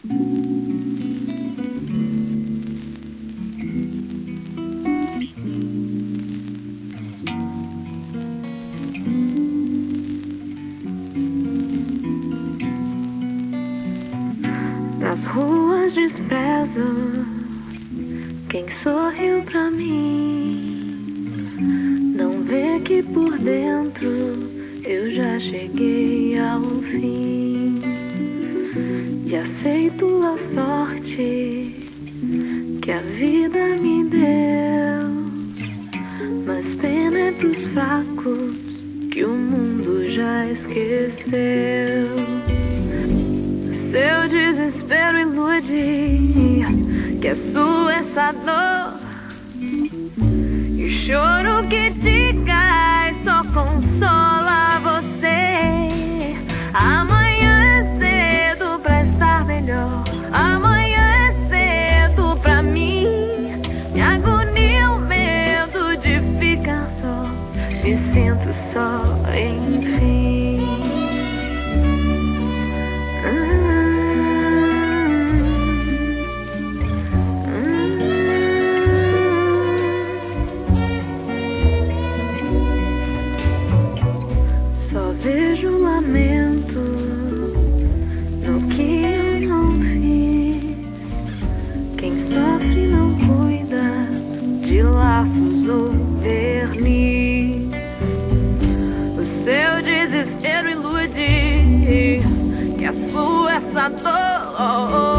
Nas ruas desprezo quem sorriu pra mim. Não vê que por dentro eu já cheguei ao fim. E aceito a sorte que a vida me deu. Mas pena é pros fracos que o mundo já esqueceu. Seu desespero ilude que é sua essa dor. E o choro que te cai só consola você. Amanhã é cedo pra estar melhor. Amanhã é cedo pra mim. Me agonia o medo de ficar só. Me sinto só, enfim. Vejo lamento no que eu não fiz. Quem sofre não cuida de laços ou verniz. O seu desespero ilude que é sua essa dor.